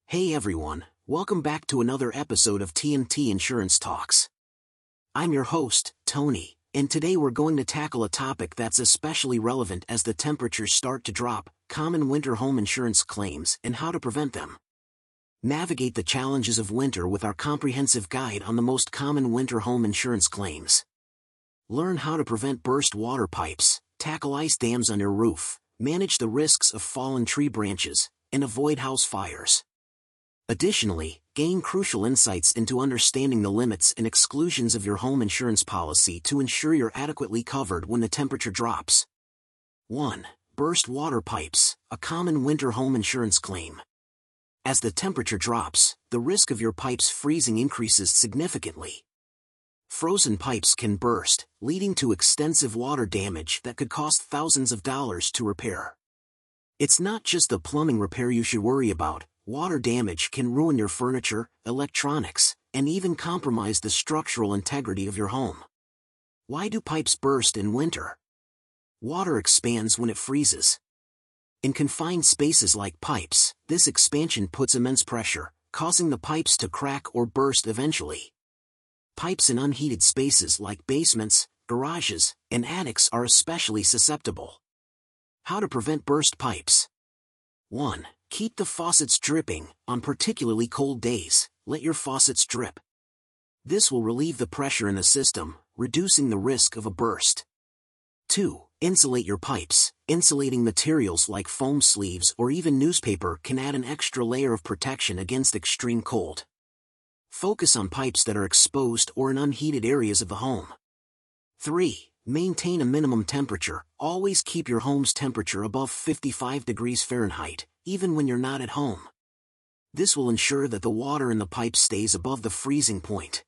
Hey everyone, welcome back to another episode of TNT Insurance Talks. I'm your host, Tony, and today we're going to tackle a topic that's especially relevant as the temperatures start to drop: common winter home insurance claims and how to prevent them. Navigate the challenges of winter with our comprehensive guide on the most common winter home insurance claims. Learn how to prevent burst water pipes, tackle ice dams on your roof, manage the risks of fallen tree branches, and avoid house fires. Additionally, gain crucial insights into understanding the limits and exclusions of your home insurance policy to ensure you're adequately covered when the temperature drops. 1. Burst water pipes, a common winter home insurance claim. As the temperature drops, the risk of your pipes freezing increases significantly. Frozen pipes can burst, leading to extensive water damage that could cost thousands of dollars to repair. It's not just the plumbing repair you should worry about. Water damage can ruin your furniture, electronics, and even compromise the structural integrity of your home. Why do pipes burst in winter? Water expands when it freezes. In confined spaces like pipes, this expansion puts immense pressure, causing the pipes to crack or burst eventually. Pipes in unheated spaces like basements, garages, and attics are especially susceptible. How to prevent burst pipes? 1. Keep the faucets dripping. On particularly cold days, let your faucets drip. This will relieve the pressure in the system, reducing the risk of a burst. 2. Insulate your pipes. Insulating materials like foam sleeves or even newspaper can add an extra layer of protection against extreme cold. Focus on pipes that are exposed or in unheated areas of the home. 3. Maintain a minimum temperature. Always keep your home's temperature above 55 degrees Fahrenheit, even when you're not at home. This will ensure that the water in the pipe stays above the freezing point.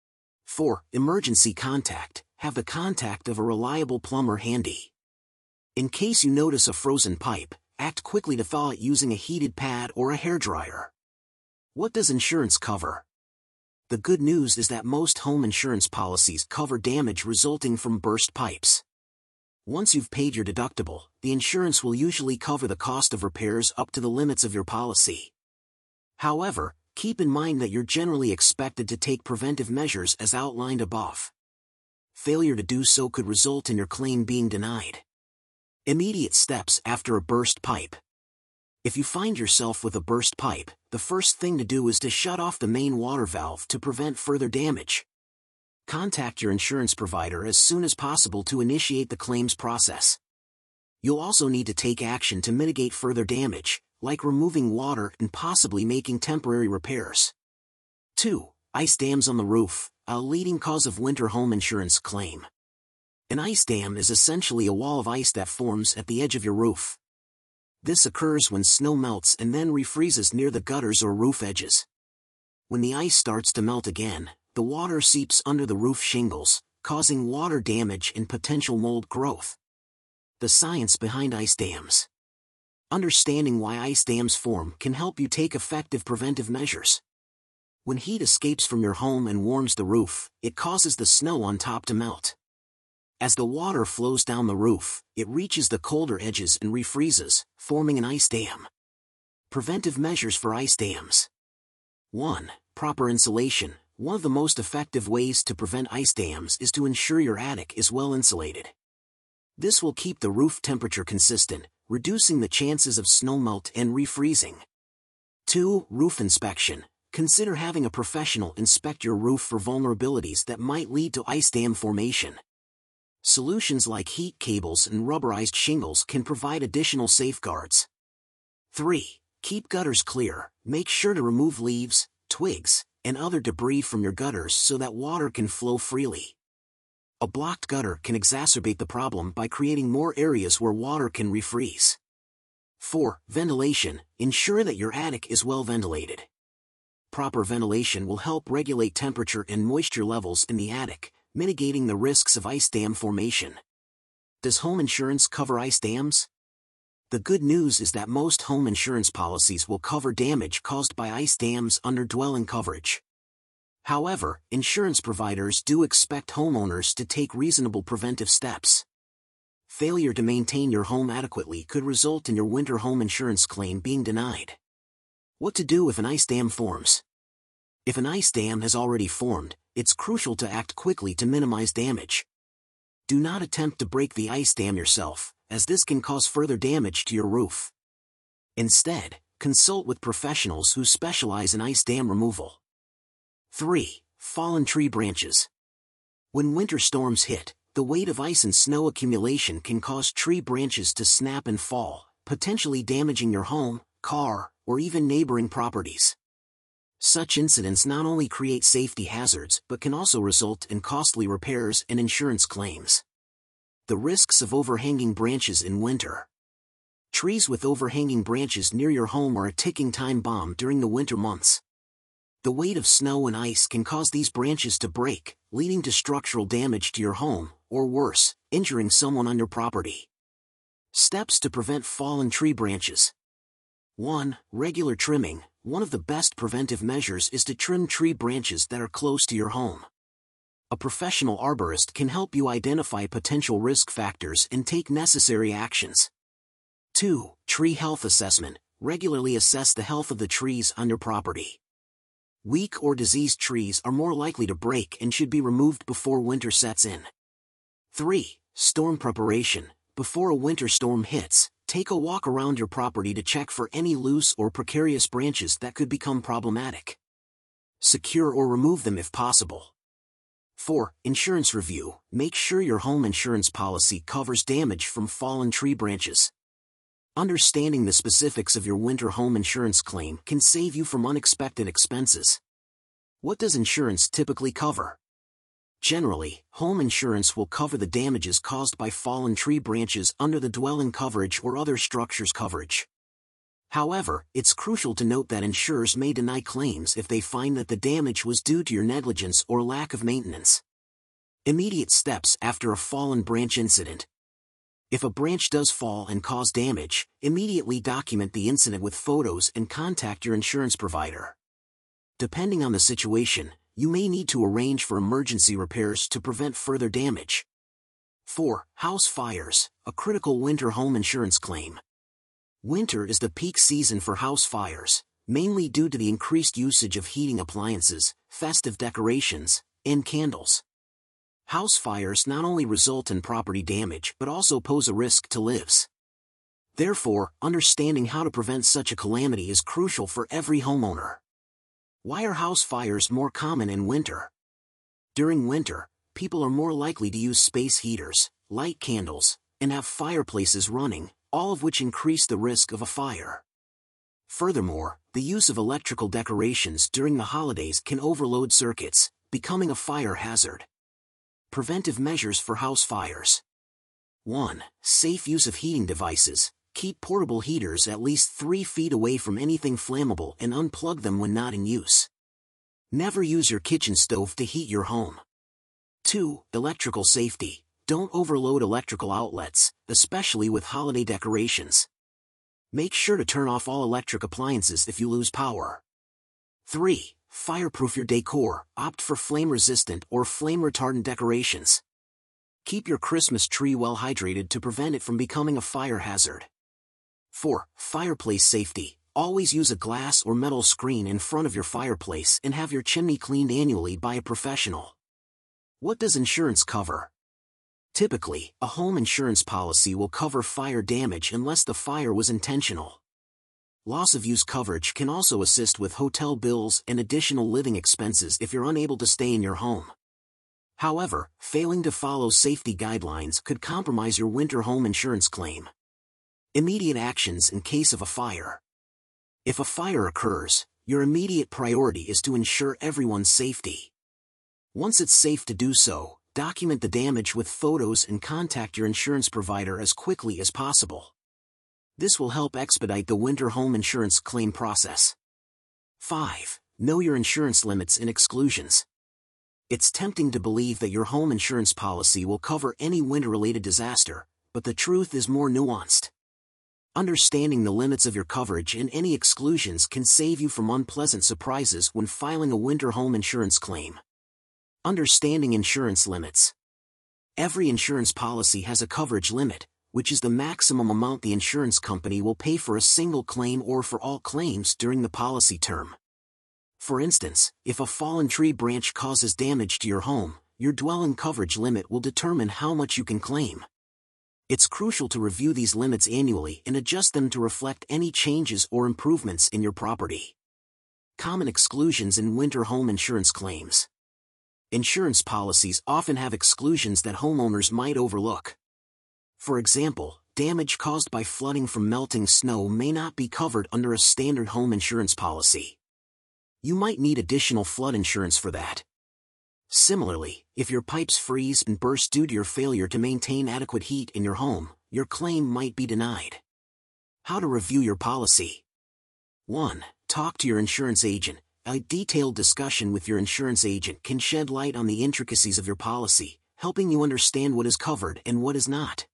4. Emergency contact. Have the contact of a reliable plumber handy. In case you notice a frozen pipe, act quickly to thaw it using a heated pad or a hairdryer. What does insurance cover? The good news is that most home insurance policies cover damage resulting from burst pipes. Once you've paid your deductible, the insurance will usually cover the cost of repairs up to the limits of your policy. However, keep in mind that you're generally expected to take preventive measures as outlined above. Failure to do so could result in your claim being denied. Immediate steps after a burst pipe. If you find yourself with a burst pipe, the first thing to do is to shut off the main water valve to prevent further damage. Contact your insurance provider as soon as possible to initiate the claims process. You'll also need to take action to mitigate further damage, like removing water and possibly making temporary repairs. 2. Ice dams on the roof, a leading cause of winter home insurance claim. An ice dam is essentially a wall of ice that forms at the edge of your roof. This occurs when snow melts and then refreezes near the gutters or roof edges. When the ice starts to melt again, the water seeps under the roof shingles, causing water damage and potential mold growth. The science behind ice dams. Understanding why ice dams form can help you take effective preventive measures. When heat escapes from your home and warms the roof, it causes the snow on top to melt. As the water flows down the roof, it reaches the colder edges and refreezes, forming an ice dam. Preventive measures for ice dams. 1. Proper insulation. One of the most effective ways to prevent ice dams is to ensure your attic is well insulated. This will keep the roof temperature consistent, reducing the chances of snowmelt and refreezing. 2. Roof inspection. Consider having a professional inspect your roof for vulnerabilities that might lead to ice dam formation. Solutions like heat cables and rubberized shingles can provide additional safeguards. 3. Keep gutters clear. Make sure to remove leaves, twigs, and other debris from your gutters so that water can flow freely. A blocked gutter can exacerbate the problem by creating more areas where water can refreeze. 4. Ventilation. Ensure that your attic is well ventilated. Proper ventilation will help regulate temperature and moisture levels in the attic, mitigating the risks of ice dam formation. Does home insurance cover ice dams? The good news is that most home insurance policies will cover damage caused by ice dams under dwelling coverage. However, insurance providers do expect homeowners to take reasonable preventive steps. Failure to maintain your home adequately could result in your winter home insurance claim being denied. What to do if an ice dam forms? If an ice dam has already formed, it's crucial to act quickly to minimize damage. Do not attempt to break the ice dam yourself, as this can cause further damage to your roof. Instead, consult with professionals who specialize in ice dam removal. 3. Fallen tree branches. When winter storms hit, the weight of ice and snow accumulation can cause tree branches to snap and fall, potentially damaging your home, car, or even neighboring properties. Such incidents not only create safety hazards but can also result in costly repairs and insurance claims. The risks of overhanging branches in winter. Trees with overhanging branches near your home are a ticking time bomb during the winter months. The weight of snow and ice can cause these branches to break, leading to structural damage to your home, or worse, injuring someone on your property. Steps to prevent fallen tree branches. 1. Regular trimming. One of the best preventive measures is to trim tree branches that are close to your home. A professional arborist can help you identify potential risk factors and take necessary actions. 2. Tree health assessment. Regularly assess the health of the trees on your property. Weak or diseased trees are more likely to break and should be removed before winter sets in. 3. Storm preparation. Before a winter storm hits, take a walk around your property to check for any loose or precarious branches that could become problematic. Secure or remove them if possible. 4. Insurance review. Make sure your home insurance policy covers damage from fallen tree branches. Understanding the specifics of your winter home insurance claim can save you from unexpected expenses. What does insurance typically cover? Generally, home insurance will cover the damages caused by fallen tree branches under the dwelling coverage or other structures coverage. However, it's crucial to note that insurers may deny claims if they find that the damage was due to your negligence or lack of maintenance. Immediate steps after a fallen branch incident. If a branch does fall and cause damage, immediately document the incident with photos and contact your insurance provider. Depending on the situation, you may need to arrange for emergency repairs to prevent further damage. 4. House fires, a critical winter home insurance claim. Winter is the peak season for house fires, mainly due to the increased usage of heating appliances, festive decorations, and candles. House fires not only result in property damage but also pose a risk to lives. Therefore, understanding how to prevent such a calamity is crucial for every homeowner. Why are house fires more common in winter? During winter, people are more likely to use space heaters, light candles, and have fireplaces running, all of which increase the risk of a fire. Furthermore, the use of electrical decorations during the holidays can overload circuits, becoming a fire hazard. Preventive measures for house fires. 1. Safe use of heating devices. Keep portable heaters at least 3 feet away from anything flammable and unplug them when not in use. Never use your kitchen stove to heat your home. 2. Electrical safety. Don't overload electrical outlets, especially with holiday decorations. Make sure to turn off all electric appliances if you lose power. 3. Fireproof your decor. Opt for flame-resistant or flame-retardant decorations. Keep your Christmas tree well hydrated to prevent it from becoming a fire hazard. 4. Fireplace safety. Always use a glass or metal screen in front of your fireplace and have your chimney cleaned annually by a professional. What does insurance cover? Typically, a home insurance policy will cover fire damage unless the fire was intentional. Loss of use coverage can also assist with hotel bills and additional living expenses if you're unable to stay in your home. However, failing to follow safety guidelines could compromise your winter home insurance claim. Immediate actions in case of a fire. If a fire occurs, your immediate priority is to ensure everyone's safety. Once it's safe to do so, document the damage with photos and contact your insurance provider as quickly as possible. This will help expedite the winter home insurance claim process. 5. Know your insurance limits and exclusions. It's tempting to believe that your home insurance policy will cover any winter-related disaster, but the truth is more nuanced. Understanding the limits of your coverage and any exclusions can save you from unpleasant surprises when filing a winter home insurance claim. Understanding insurance limits. Every insurance policy has a coverage limit, which is the maximum amount the insurance company will pay for a single claim or for all claims during the policy term. For instance, if a fallen tree branch causes damage to your home, your dwelling coverage limit will determine how much you can claim. It's crucial to review these limits annually and adjust them to reflect any changes or improvements in your property. Common exclusions in winter home insurance claims. Insurance policies often have exclusions that homeowners might overlook. For example, damage caused by flooding from melting snow may not be covered under a standard home insurance policy. You might need additional flood insurance for that. Similarly, if your pipes freeze and burst due to your failure to maintain adequate heat in your home, your claim might be denied. How to review your policy. 1. Talk to your insurance agent. A detailed discussion with your insurance agent can shed light on the intricacies of your policy, helping you understand what is covered and what is not.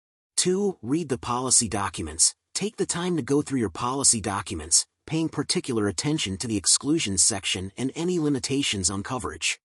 2. Read the policy documents. Take the time to go through your policy documents, paying particular attention to the exclusions section and any limitations on coverage.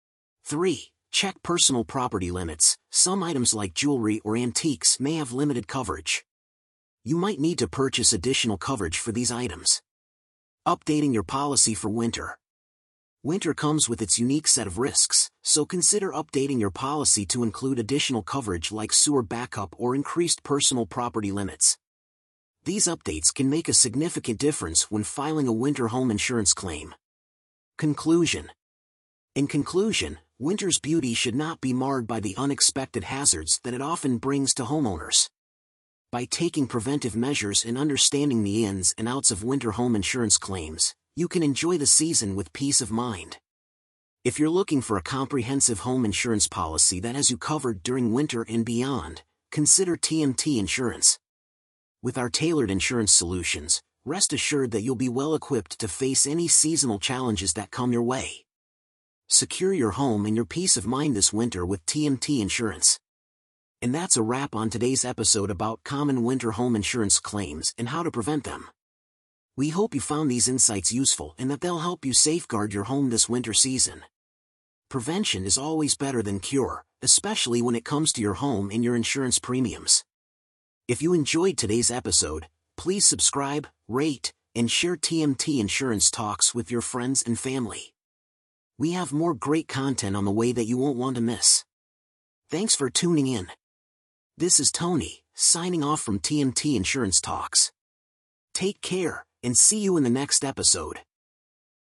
3. Check personal property limits. Some items like jewelry or antiques may have limited coverage. You might need to purchase additional coverage for these items. Updating your policy for winter. Winter comes with its unique set of risks, so consider updating your policy to include additional coverage like sewer backup or increased personal property limits. These updates can make a significant difference when filing a winter home insurance claim. Conclusion. In conclusion, winter's beauty should not be marred by the unexpected hazards that it often brings to homeowners. By taking preventive measures and understanding the ins and outs of winter home insurance claims, you can enjoy the season with peace of mind. If you're looking for a comprehensive home insurance policy that has you covered during winter and beyond, consider TMT Insurance. With our tailored insurance solutions, rest assured that you'll be well equipped to face any seasonal challenges that come your way. Secure your home and your peace of mind this winter with TMT Insurance. And that's a wrap on today's episode about common winter home insurance claims and how to prevent them. We hope you found these insights useful and that they'll help you safeguard your home this winter season. Prevention is always better than cure, especially when it comes to your home and your insurance premiums. If you enjoyed today's episode, please subscribe, rate, and share TMT Insurance Talks with your friends and family. We have more great content on the way that you won't want to miss. Thanks for tuning in. This is Tony, signing off from TMT Insurance Talks. Take care, and see you in the next episode.